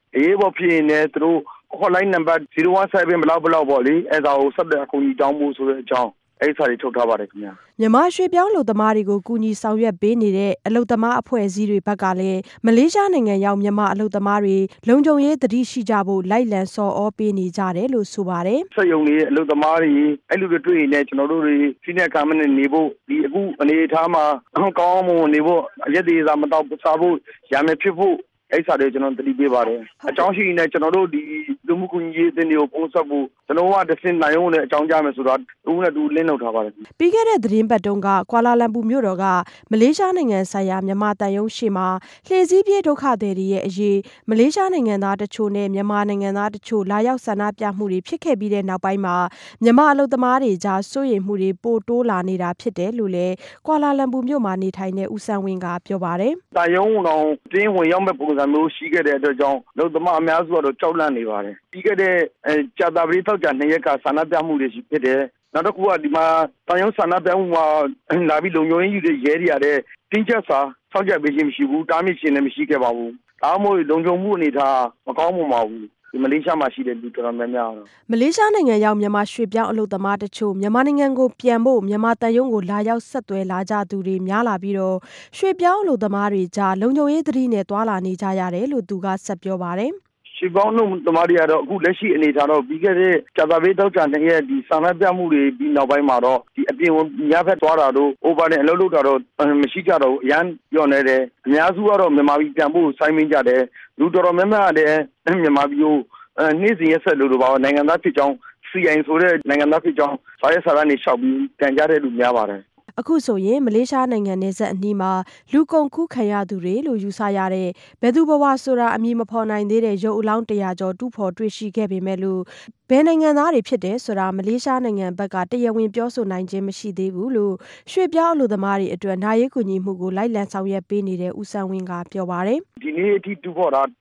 အေးဘောဖြစ်နေသူတို့ခေါ်လိုက်နံပါတ်017ဘလောက်ပေါ့လေအဲ့ဒါကိုဆက်တဲ့အကူကြီးတောင်းဖို့ဆိုတဲ့အကြောင်းအဲ့စာတွေထုတ်ထားပါတယ်ခင်ဗျာမြန်မာရွှေပြောင်းအလုပ်သမားတွေကိုကူညီဆောင်ရွက်ပေးနေတဲ့အလုပ်သမားအဖွဲ့အစည်းတွေဘက်ကလည်းမလေးရှားနိုင်ငံရောက်မြန်မာအလုပ်သမားတွေလုံခြုံရေးသတိရှိကြဖို့လိုက်လံဆော်ဩပေးနေကြတယ်လို့ဆိုပါတယ်စက်ရုံတွေအလုပ်သမားတွေအဲ့လိုတွေတွေ့နေကျွန်တော်တို့တွေစီးနေကမ်းမနဲ့နေဖို့ဒီအခုအနေထားမှာကောင်းမွန်နေဖို့အရက်သေးစားမတော့စားဖို့ရမယ်ဖြစ်ဖို့အဲ့စာတွေကျွန်တော်တတိပေးပါတယ်အကြောင်းရှိနေကျွန်တော်တို့ဒီလူမှုကူညီရေးအသင်းတွေကိုပုံဆက်ဖို့ကျွန်တော်ကတစ်စင်နိုင်အောင်နဲ့အကြောင်းကြားမယ်ဆိုတော့တူနဲ့တူလင်းလောက်ထားပါတယ်ပြီးခဲ့တဲ့သတင်းပတ်တုန်းကကွာလာလမ်ပူမြို့တော်ကမလေးရှားနိုင်ငံဆိုင်ရာမြန်မာတန်ယုံရှေ့မှာလှည့်စည်းပြေးဒုက္ခသည်တွေရဲ့အရေးမလေးရှားနိုင်ငံသားတချို့နဲ့မြန်မာနိုင်ငံသားတချို့လာရောက်ဆန္ဒပြမှုတွေဖြစ်ခဲ့ပြီးတဲ့နောက်ပိုင်းမှာမြန်မာအလုပ်သမားတွေကြားစိုးရိမ်မှုတွေပိုတိုးလာနေတာဖြစ်တယ်လို့လည်းကွာလာလမ်ပူမြို့မှာနေထိုင်တဲ့ဦးဆန်းဝင်းကပြောပါတယ်တန်ယုံတော်တင်းဝင်ရောက်မဲ့ပုံစံမျိုးရှိခဲ့တဲ့အတွက်ကြောင့်အလုပ်သမားအများစုကတော့ကြောက်လန့်နေပါတယ်ပြီးခဲ့တဲ့ကြာတာပရိထောက်ကြ2ရက်ကဆန္ဒပြမှုတွေရှိဖြစ်တယ်နောက်တစ်ခုကဒီမှာတန်ယုံဆန္ဒပြမှုမှာလာပြီးလုံခြုံရေးယူတဲ့ရဲတွေရတဲ့တင်းကျပ်စာစောင့်ကြပ်ပေးခြင်းမရှိဘူးတားမြစ်ခြင်းလည်းမရှိခဲ့ပါဘူးဒါမှမဟုတ်လုံခြုံမှုအနေထားမကောင်းပါဘူးဒီမလေးရှားမှာရှိတဲ့လူတော်တော်များများမလေးရှားနိုင်ငံရောက်မြန်မာရွှေပြောင်းအလုပ်သမားတချို့မြန်မာနိုင်ငံကိုပြန်ဖို့မြန်မာတန်ယုံကိုလာရောက်ဆက်သွယ်လာကြသူတွေများလာပြီးတော့ရွှေပြောင်းအလုပ်သမားတွေကြားလုံခြုံရေးသတိနဲ့တွာလာနေကြရတယ်လို့သူကဆက်ပြောပါတယ်ရှေ့ပေါင်းတို့တမားတွေကတော့အခုလက်ရှိအနေထားတော့ပြီးခဲ့တဲ့ကြာသပတေးတောက်ချာ2ရက်ဒီဆန္ဒပြမှုတွေပြီးနောက်ပိုင်းမှာတော့ဒီအပြင်ညဘက်သွားတာတို့ over နဲ့အလုပ်လုပ်တာတော့မရှိကြတော့အရန်ပြောနေတယ်အများစုကတော့မြန်မာပြည်ပြန်ဖို့စိုင်းမင်းကြတယ်လူတော်တော်များများကလည်းမြန်မာပြည်ကိုနေ့စဉ်ရက်ဆက်လို့ပါနိုင်ငံသားဖြစ်ကြောင်း CI ဆိုတဲ့နိုင်ငံသားဖြစ်ကြောင်းစာရေးစာတမ်းတွေလျှောက်ပြီးပြန်ကြတဲ့လူများပါတယ်အခုဆိုရင်မလေးရှားနိုင်ငံနယ်စပ်အနီးမှာလူကုန်ကူးခံရသူတွေလို့ယူဆရတဲ့ဘယ်သူဘဝဆိုတာအမည်မဖော်နိုင်သေးတဲ့ရုပ်အလောင်း100ကျော်တူးဖော်တွေ့ရှိခဲ့ပေမဲ့လို့ဘယ်နိုင်ငံသားတွေဖြစ်တယ်ဆိုတာမလေးရှားနိုင်ငံဘက်ကတရားဝင်ပြောဆိုနိုင်ခြင်းမရှိသေးဘူးလို့ရွှေပြောင်းအလုပ်သမားတွေအတွက်နာရေးကူညီမှုကိုလိုက်လံဆောင်ရွက်ပေးနေတဲ့ဦးဆန်းဝင်းကပြောပါတယ်ဒီနေ့အထိတူးဖော်တာ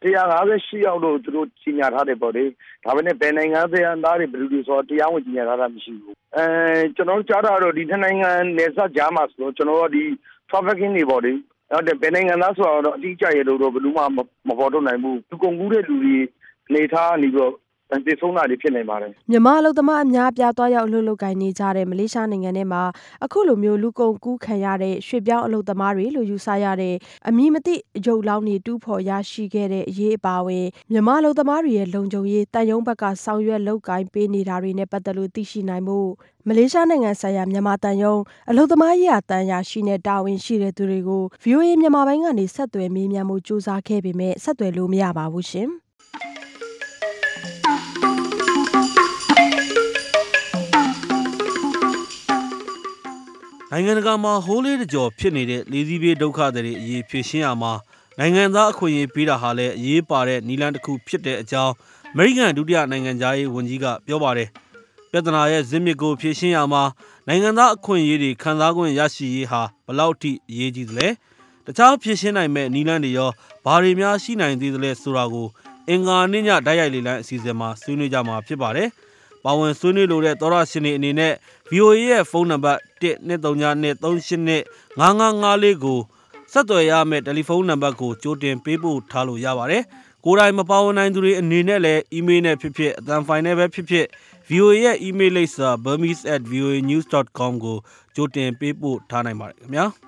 158ယောက်လို့သူတို့ကြီးညာထားတယ်ပေါ့လေဒါပေမဲ့ဘယ်နိုင်ငံသားတွေဘယ်လိုလဲဆိုတော့တရားဝင်ကြီးညာထားတာမရှိဘူးကျွန်တော်ကြားတာတော့ဒီနိုင်ငံနယ်စပ်ကြားမှာဆိုတော့ကျွန်တော်တို့ဒီ trafficking တွေပေါ့လေဟုတ်တယ်ဘယ်နိုင်ငံသားဆိုတော့အတိအကျရေလို့တော့ဘယ်လိုမှမပေါ်တော့နိုင်ဘူးသူကုန်ကူးတဲ့လူတွေနေထားနေပြီးတော့တည်ဆုံးတာတွေဖြစ်နေပါတယ်မြန်မာအလုပ်သမားအများပြားသွားရောက်အလုပ်လုပ်ကိုင်နေကြတဲ့မလေးရှားနိုင်ငံထဲမှာအခုလိုမျိုးလူကုန်ကူးခံရတဲ့ရွှေပြောင်းအလုပ်သမားတွေလို့ယူဆရတဲ့အမည်မသိရုပ်လောင်းတွေတူးဖော်ရရှိခဲ့တဲ့အရေးအပါအဝင်မြန်မာအလုပ်သမားတွေရဲ့လုံခြုံရေးတန်ယုံဘက်ကဆောင်ရွက်လုပ်ကိုင်ပေးနေတာတွေနဲ့ပတ်သက်လို့သိရှိနိုင်မှုမလေးရှားနိုင်ငံဆိုင်ရာမြန်မာတန်ယုံအလုပ်သမားရေးရာတန်ရာရှိတဲ့တာဝန်ရှိတဲ့သူတွေကို VOA မြန်မာပိုင်းကနေဆက်သွယ်မေးမြန်းမှုစူးစမ်းခဲ့ပေမဲ့ဆက်သွယ်လို့မရပါဘူးရှင်နိုင်ငံတကာမှာဟိုးလေးတကြော်ဖြစ်နေတဲ့လေစီးပြေးဒုက္ခတွေအရေးဖြေရှင်းရမှာနိုင်ငံသားအခွင့်အရေးပေးတာဟာလည်းအရေးပါတဲ့နည်းလမ်းတစ်ခုဖြစ်တဲ့အကြောင်းအမေရိကန်ဒုတိယနိုင်ငံသားရေးဝန်ကြီးကပြောပါတယ်။ပြဿနာရဲ့ဇစ်မြစ်ကိုဖြေရှင်းရမှာနိုင်ငံသားအခွင့်အရေးတွေခံစား권ရရှိရေးဟာဘလောက်ထိအရေးကြီးသလဲ။တခြားဖြေရှင်းနိုင်မဲ့နည်းလမ်းတွေရောဘာတွေများရှိနိုင်သေးသလဲဆိုတာကိုအင်္ဂါနေ့ညတိုက်ရိုက်လေလံအစီအစဉ်မှာဆွေးနွေးကြမှာဖြစ်ပါတယ်။ပါဝင်ဆွေးနွေးလိုတဲ့သောရရှင်တွေအနေနဲ့ VOA ရဲ့ဖုန်းနံပါတ်12393855554ကိုဆက်သွယ်ရမယ့်တယ်လီဖုန်းနံပါတ်ကိုကြိုတင်ပေးပို့ထားလို့ရပါတယ်။ကိုယ်တိုင်မပါဝင်နိုင်သူတွေအနေနဲ့လည်းအီးမေးလ်နဲ့ဖြစ်ဖြစ်အသံဖိုင်နဲ့ပဲဖြစ်ဖြစ် VOA ရဲ့အီးမေးလ်လိပ်စာ burmese@voanews.com ကိုကြိုတင်ပေးပို့ထားနိုင်ပါတယ်ခင်ဗျာ။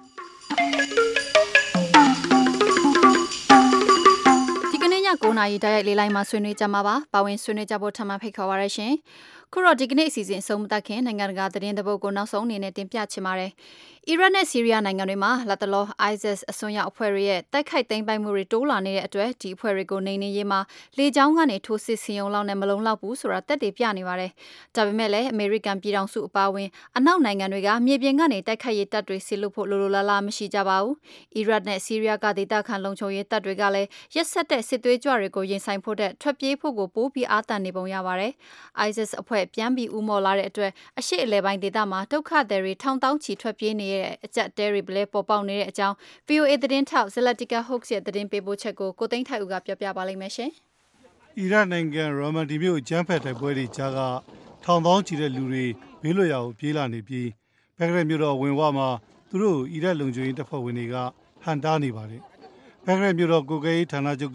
9 နာရီတိုက်ရိုက်လေးလိုင်းမှာဆွေးနွေးကြမှာပါ။ပါဝင်ဆွေးနွေးကြဖို့ထပ်မံဖိတ်ခေါ်ပါရရှင်။ခုတော့ဒီကနေ့အစီအစဉ်အဆုံးမသတ်ခင်နိုင်ငံတကာသတင်းသဘောကိုနောက်ဆုံးအနေနဲ့တင်ပြချင်ပါတယ်။အီရတ်နဲ့ဆီးရီးယားနိုင်ငံတွေမှာလက်တလော ISIS အစွန်းရောက်အဖွဲ့တွေရဲ့တိုက်ခိုက်သိမ်းပိုက်မှုတွေတိုးလာနေတဲ့အတွက်ဒီအဖွဲ့တွေကိုနှိမ်နင်းရေးမှာလေကြောင်းကနေထိုးစစ်ဆင်ရုံလောက်နဲ့မလုံလောက်ဘူးဆိုတာတက်တည်ပြနေပါတယ်။ဒါပေမဲ့လည်းအမေရိကန်ပြည်ထောင်စုအပါအဝင်အနောက်နိုင်ငံတွေကမြေပြင်ကနေတိုက်ခိုက်ရေးတပ်တွေဆစ်လို့ဖို့လိုလိုလားလားမရှိကြပါဘူး။အီရတ်နဲ့ဆီးရီးယားကဒေသခံလုံခြုံရေးတပ်တွေကလည်းရက်ဆက်တဲ့စစ်သွေးကြွတွေကိုရင်ဆိုင်ဖို့တဲ့ထွက်ပြေးဖို့ကိုပိုးပြီးအားတန်နေပုံရပါတယ်။ ISIS အဖွဲ့ပြန်ပြီးဦးမော်လာတဲ့အတွက်အရှေ့အလယ်ပိုင်းဒေသမှာဒုက္ခသည်တွေထောင်တောင်းချီထွက်ပြေးနေတဲ့အကြက်တဲတွေလည်းပေါ်ပေါက်နေတဲ့အကြောင်း VOA သတင်းထောက် Zlatica Hoax ရဲ့သတင်းပေးပို့ချက်ကိုကိုသိန်းထိုက်ဦးကပြောပြပါလိမ့်မယ်ရှင်။အီရတ်နိုင်ငံရာမန်ဒီမြို့ကျန်းဖက်တိုက်ပွဲတွေကြားကထောင်တောင်းချီတဲ့လူတွေဘေးလွတ်ရာကိုပြေးလာနေပြီးဘဂရက်မြို့တော်ဝင်ဝမှာသူတို့အီရတ်လုံခြုံရေးတပ်ဖွဲ့ဝင်တွေကဟန်တားနေပါတယ်။ဘဂရက်မြို့တော်ကိုကဲရေးဌာနချုပ်က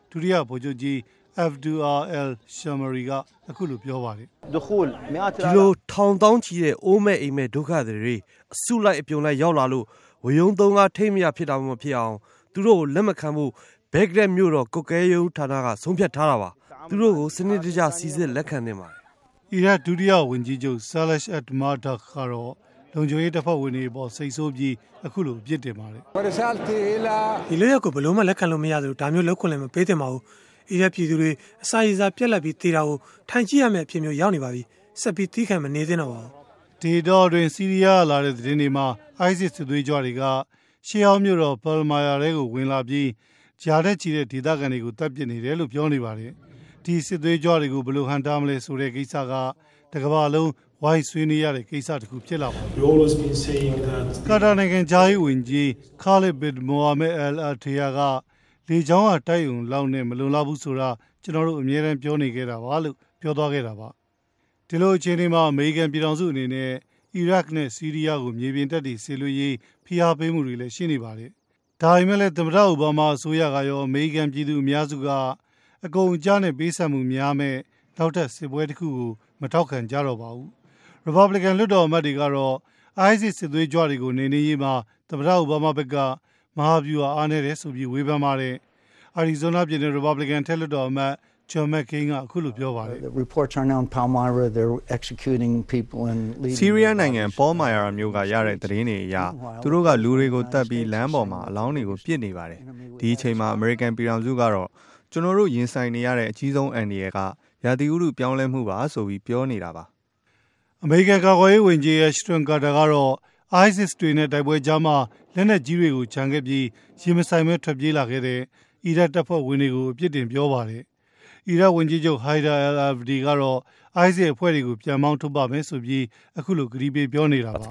ဒုတိယဗိုလ်ချုပ်ကြီး Abdul Al Shamari ကအခုလိုပြောပါတယ်ဒီလိုထောင်တောင်းချီတဲ့အိုးမဲ့အိမ်မဲ့ဒုက္ခတွေအစုလိုက်အပြုံလိုက်ရောက်လာလို့ဝယုံသုံးကားထိတ်မရဖြစ်တာမဖြစ်အောင်သူတို့ကိုလက်မခံဖို့ဘက်ဂရက်မြို့တော်ကုတ်ကဲရုံဌာနကဆုံးဖြတ်ထားတာပါသူတို့ကိုစနစ်တကျစီစစ်လက်ခံနေပါတယ်အီရတ်ဒုတိယဝန်ကြီးချုပ် Saleh Al-Madakh ကတော့လုံခြုံရေးတပ်ဖွဲ့ဝင်တွေပေါ်စိတ်ဆိုးပြီးအခုလိုပြစ်တင်ပါတယ်ဒီလိုရက်ကိုဘယ်လို့မှလက်ခံလို့မရသလိုဒါမျိုးလောက်ခွင့်လည်းမပေးသင့်ပါဘူးအီရတ်ပြည်သူတွေအစာရည်စာပြက်လက်ပြီးတေတာကိုထိုင်ကြည့်ရမယ့်အဖြစ်မျိုးရောက်နေပါပြီဆက်ပြီးတီးခံမနေသင့်တော့ပါဘူးဒေတော်တွင်စီးရီးယားလာတဲ့သတင်းတွေမှာ ISIS စစ်သွေးကြွတွေကရှေးအောင်မြို့တော်ပယ်မာယာတွေကိုဝင်လာပြီးဂျာတဲ့ချီတဲ့ဒေသခံတွေကိုတပ်ပစ်နေတယ်လို့ပြောနေပါတယ်ဒီစစ်သွေးကြွတွေကိုဘယ်လိုဟန်တားမလဲဆိုတဲ့ကိစ္စကတကမ္ဘာလုံးဝိုင်းဆွေးနွေးရတဲ့ကိစ္စတစ်ခုဖြစ်လာပါတယ်ကာတာနိုင်ငံဂျာယီဝန်ကြီး Khalid bin Mohammed Al Attiyah ကလေကြောင်းကတိုက်ုံလောက်နဲ့မလုံလောက်ဘူးဆိုတာကျွန်တော်တို့အမြဲတမ်းပြောနေခဲ့တာပါလို့ပြောသွားခဲ့တာပါဒီလိုအခြေအနေမှာအမေရိကန်ပြည်ထောင်စုအနေနဲ့အီရတ်နဲ့ဆီးရီးယားကိုမြေပြင်တပ်တွေဆေလွှတ်ရေးဖိအားပေးမှုတွေလည်းရှိနေပါတယ်ဒါပေမဲ့လည်းသမ္မတအိုဘားမားအစိုးရကရောအမေရိကန်ပြည်သူအများစုကအကုန်အကျနဲ့ပေးဆပ်မှုများမဲ့နောက်ထပ်စစ်ပွဲတစ်ခုကိုမထောက်ခံကြတော့ပါဘူး Republican လွှတ်တော်အမတ်တွေကတော့ ISIS စစ်သွေးကြွတွေကိုနေနေရေးမှာသမ္မတအိုဘားမားဘက်ကမဟာဗျူဟာအားနည်းတယ်ဆိုပြီးဝေဖန်ပါတယ်။ Arizona ပြည်နယ် Republican ထက်လွှတ်တော်အမတ် John McCain ကအခုလိုပြောပါတယ်ဆီးရီးယားနိုင်ငံပေါ်မာယာမြို့ကရတဲ့သတင်းတွေအရသူတို့ကလူတွေကိုတတ်ပြီးလမ်းပေါ်မှာအလောင်းတွေကိုပစ်နေပါတယ်ဒီအချိန်မှာ American ပြည်ထောင်စုကတော့ကျွန်တော်တို့ရင်ဆိုင်နေရတဲ့အကြီးဆုံးအန္တရာယ်ကရာသီဥတုပြောင်းလဲမှုပါဆိုပြီးပြောနေတာပါ American ကာကွယ်ရေးဝန်ကြီး Ashton Carter ကတော့ ISIS တွေနဲ့တိုက်ပွဲကြားမှာလက်နက်ကြီးတွေကိုခြံခဲ့ပြီးရေမဆိုင်မဲထွက်ပြေးလာခဲ့တဲ့အီရတ်တပ်ဖွဲ့ဝင်တွေကိုအပြစ်တင်ပြောပါတယ်အီရတ်ဝန်ကြီးချုပ် Haider al-Abadi ကတော့ ISIS အဖွဲ့တွေကိုပြန်မောင်းထုတ်ပါမယ်ဆိုပြီးအခုလိုကြေညာပေးပြောနေတာပါ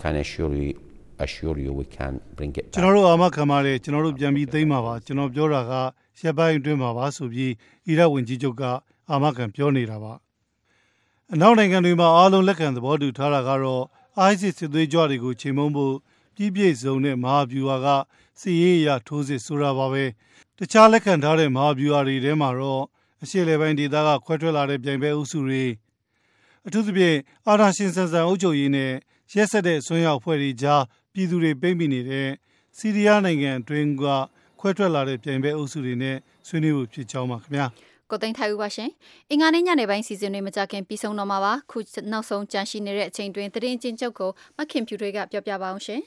ကျွန်တော်တို့အာမခံပါတယ်ကျွန်တော်တို့ပြန်ပြီးသိမ်းပါပါကျွန်တော်ပြောတာကရပ်ပိုင်းအတွင်းမှာပါဆိုပြီးအီရတ်ဝန်ကြီးချုပ်ကအာမခံပြောနေတာပါအနောက်နိုင်ငံတွေမှာအားလုံးလက်ခံသဘောတူထားတာကတော့ ISIS စစ်သွေးကြွတွေကိုချိန်မုံဖို့ပြည်ပြည့်စုံတဲ့မဟာဗျူဟာကစစ်ရေးအရထိုးစစ်ဆိုတာပါပဲတခြားလက်ခံထားတဲ့မဟာဗျူဟာတွေထဲမှာတော့အရှေ့လေပိုင်းဒေသကခွဲထွက်လာတဲ့ပြိုင်ပွဲအုပ်စုတွေအထူးသဖြင့်အာဏာရှင်ဆန်ဆန်အုပ်ချုပ်ရေးနဲ့ရက်စက်တဲ့ဆွမ်းရောက်ဖွဲ့တွေကြားပြည်သူတွေပိတ်မိနေတဲ့ဆီးရီးယားနိုင်ငံအတွင်းကခွဲထွက်လာတဲ့ပြိုင်ပွဲအုပ်စုတွေနဲ့ဆွေးနွေးဖို့ဖြစ်ကြောင်းပါခင်ဗျာကိုသိန်းထိုင်ဦးပါရှင်အင်္ဂါနေ့ညနေပိုင်းစီစဉ်တွေမကြခင်ပြီးဆုံးတော့မှာပါခုနောက်ဆုံးကြန့်ရှိနေတဲ့အချိန်တွင်သတင်းချင်းချုပ်ကိုမခင်ဖြူတွေကပြောပြပါအောင်ရှင်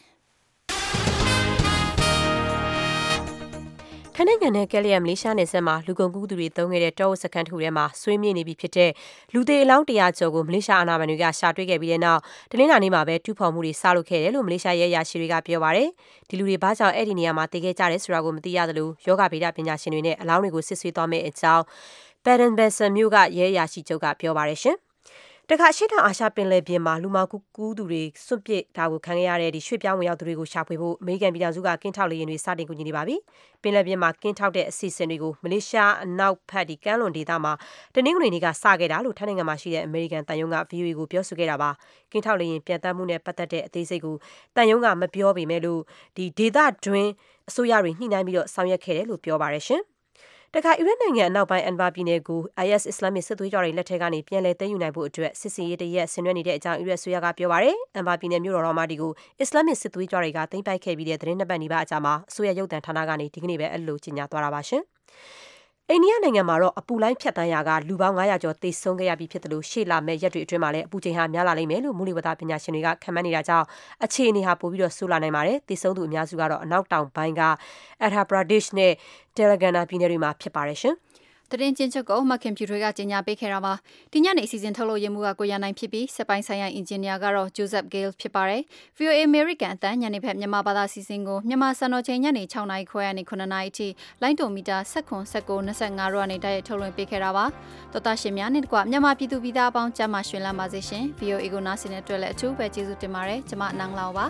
ထိုင်းနိုင်ငံနဲ့ကယ်လီယမ်မလေးရှားနယ်စပ်မှာလူကုန်ကူးသူတွေတုံးခဲ့တဲ့တောဝက်စခန်းတစ်ခုထဲမှာဆွေးမြေ့နေပြီဖြစ်တဲ့လူသေးအလောင်း100ကျော်ကိုမလေးရှားအာဏာပိုင်တွေကရှာတွေ့ခဲ့ပြီးတဲ့နောက်တနင်္လာနေ့မှာပဲတူးဖော်မှုတွေစလုပ်ခဲ့တယ်လို့မလေးရှားရဲအရာရှိတွေကပြောပါတယ်။ဒီလူတွေဘာကြောင့်အဲ့ဒီနေရာမှာတည်ခဲ့ကြတယ်ဆိုတာကိုမသိရသလိုယောဂဗေဒပညာရှင်တွေနဲ့အလောင်းတွေကိုစစ်ဆေးသွားမယ့်အကြောင်းBaden Basin မြို့ကရဲအရာရှိချုပ်ကပြောပါတယ်ရှင်။တခါရှေ့တောင်အာရှပင်လယ်ပြင်မှာလူမှောင်ကူးသူတွေစွန့်ပစ်တာကိုခံရတဲ့ဒီရွှေ့ပြောင်းဝင်ရောက်သူတွေကိုရှာဖွေဖို့အမေရိကန်ပြည်ထောင်စုကကင်းထောက်လေယာဉ်တွေစတင်ကူညီနေပါပြီ။ပင်လယ်ပြင်မှာကင်းထောက်တဲ့အစီအစဉ်တွေကိုမလေးရှားအနောက်ဘက်ဒီကမ်းလွန်ဒေသမှာတနင်္ဂနွေနေ့ကစခဲ့တာလို့ထိုင်းနိုင်ငံမှာရှိတဲ့အမေရိကန်တန်ယုံက VOA ကိုပြောဆိုခဲ့တာပါ။ကင်းထောက်လေယာဉ်ပြန်တမ်းမှုနဲ့ပတ်သက်တဲ့အသေးစိတ်ကိုတန်ယုံကမပြောပေမဲ့လို့ဒီဒေသတွင်းအစိုးရတွေညှိနှိုင်းပြီးတော့ဆောင်ရွက်ခဲ့တယ်လို့ပြောပါတယ်ရှင်။တခါအီရတ်နိုင်ငံအနောက်ပိုင်းအန်ဘာပြည်နယ်ကို IS အစ္စလာမစ်စစ်သွေးကြွတွေလက်ထက်ကနေပြန်လည်သိမ်းယူနိုင်ဖို့အတွက်စစ်စင်ရေးတရက်ဆင်နွှဲနေတဲ့အကြောင်းအီရတ်ဆိုရကပြောပါရယ်။အန်ဘာပြည်နယ်မြို့တော်မှာဒီကိုအစ္စလာမစ်စစ်သွေးကြွတွေကသိမ်းပိုက်ခဲ့ပြီးတဲ့သတင်းနှစ်ပတ်နီးပါးအကြာမှာအစိုးရရုပ်သံဌာနကနေဒီကနေ့ပဲအဲ့လိုကြေညာသွားတာပါရှင်။အိန္ဒိယနိုင်ငံမှာတော့အပူလိုင်းဖြတ်တန်းရာကလူပေါင်း900ကျော်သေဆုံးခဲ့ရပြီးဖြစ်တယ်လို့ရှေ့လာမဲ့ရက်တွေအတွင်းမှာလည်းအပူချိန်ဟာများလာလိမ့်မယ်လို့မိုးလေဝသပညာရှင်တွေကခန့်မှန်းနေတာကြောင့်အခြေအနေဟာပိုပြီးတော့ဆိုးလာနိုင်ပါတယ်သေဆုံးသူအများစုကတော့အနောက်တောင်ပိုင်းက Andhra Pradesh နဲ့ Telangana ပြည်နယ်တွေမှာဖြစ်ပါတယ်ရှင်သတင်းချင်းချုပ်ကိုမခင်ဖြူတွေကကြေညာပေးခဲ့တာပါဒီညနေအစီအစဉ်ထုတ်လို့ရမှုကကိုရနိုင်ဖြစ်ပြီးစက်ပိုင်းဆိုင်ရာအင်ဂျင်နီယာကတော့ Joseph Gale ဖြစ်ပါတယ် VOA American အတန်းညနေဖက်မြန်မာဘာသာစီစဉ်ကိုမြန်မာစံတော်ချိန်ညနေ6:00 နာရီခွဲကနေ9:00 နာရီအထိလိုင်းတိုမီတာ19 19 25တို့ကနေတိုက်ရိုက်ထုတ်လွှင့်ပေးခဲ့တာပါတော်တာရှင်များနဲ့တကွမြန်မာပြည်သူပြည်သားအပေါင်းကျမ်းမာရှင်လန်းပါစေရှင် VOA ကိုနားဆင်တဲ့အတွက်လည်းအထူးပဲကျေးဇူးတင်ပါတယ်ကျွန်မနန်းလောင်ပါ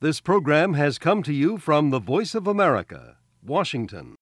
This program has come to you from the Voice of America, Washington.